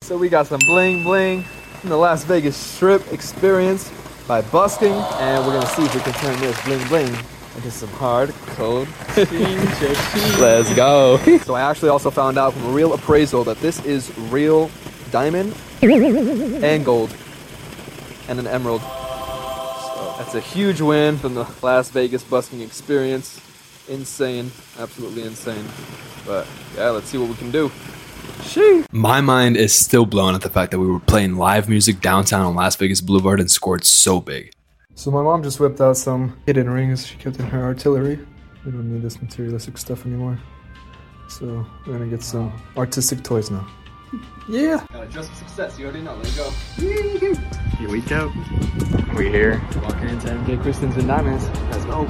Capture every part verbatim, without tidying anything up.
So we got some bling bling from the Las Vegas Strip experience by busking, and we're gonna see if we can turn this bling bling into some hard cold. Let's go. So I actually also found out from a real appraisal that this is real diamond and gold and an emerald. So that's a huge win from the Las Vegas busking experience. Insane, absolutely insane. But yeah, let's see what we can do. Sheesh. My mind is still blown at the fact that we were playing live music downtown on Las Vegas Boulevard and scored so big. So my mom just whipped out some hidden rings she kept in her artillery. We don't need this materialistic stuff anymore. So we're gonna get some artistic toys now. Yeah! Gotta dress for success, you already know, let's go. Here we go. We here. Walking into M J Christensen Diamonds. Let's go.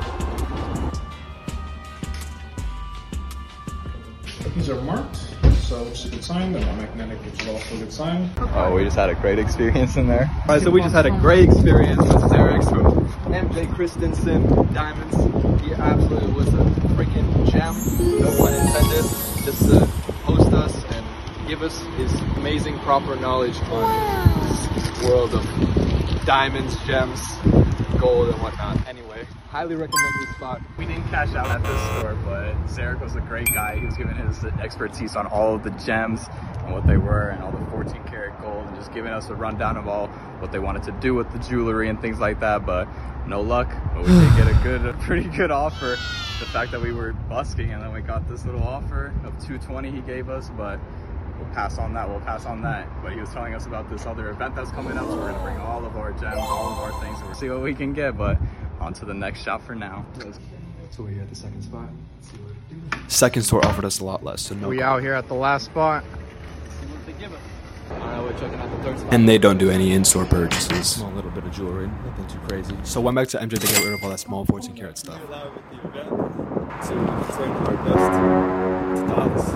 These are marked, so it's a good sign. They're not magnetic, which is also a good sign. Oh, we just had a great experience in there. Alright, so we just had a great experience with Eric's from M J Christensen Diamonds. He absolutely was a freaking gem, no pun intended, just to host us and give us his amazing proper knowledge on this world of diamonds, gems, gold, and whatnot. Anyway, highly recommend this spot. We didn't cash out at this store, but Zarek was a great guy. He was giving his expertise on all of the gems and what they were and all the fourteen karat gold and just giving us a rundown of all what they wanted to do with the jewelry and things like that. But no luck, but we did get a good, a pretty good offer. The fact that we were busking and then we got this little offer of two twenty he gave us, but we'll pass on that, we'll pass on that. But he was telling us about this other event that's coming up, so we're gonna bring all of our gems, all of our things, and we'll see what we can get. But on to the next shop for now. So we're at the second spot. Let's see what we do. Second store offered us a lot less, so no. We out here at the last spot. Let's see what they give us. Alright, we're checking out the third spot. And they don't do any in-store purchases. Small little bit of jewelry, nothing too crazy. So went back to M J to get rid of all that small fourteen karat stuff. So we can turn our best to dollars.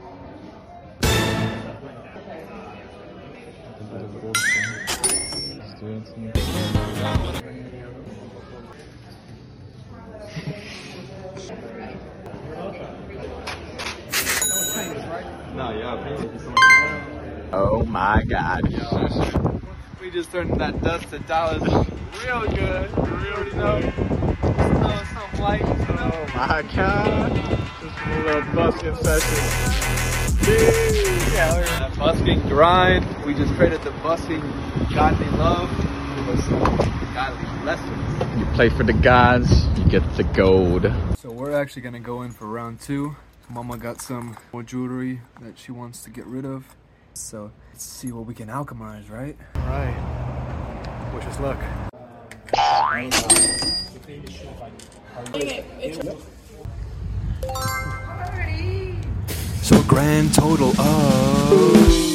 No, yeah, Oh my god. we just turned that dust to dollars real good. You already know. Smell some light. Oh my god. Just a little busking session. Yeah, we're in a busking grind. We just traded the busking godly love for some godly lessons. You play for the gods, you get the gold. So we're actually gonna go in for round two. Mama got some more jewelry that she wants to get rid of. So let's see what we can alchemize, right? All right. Wish us luck. So a grand total of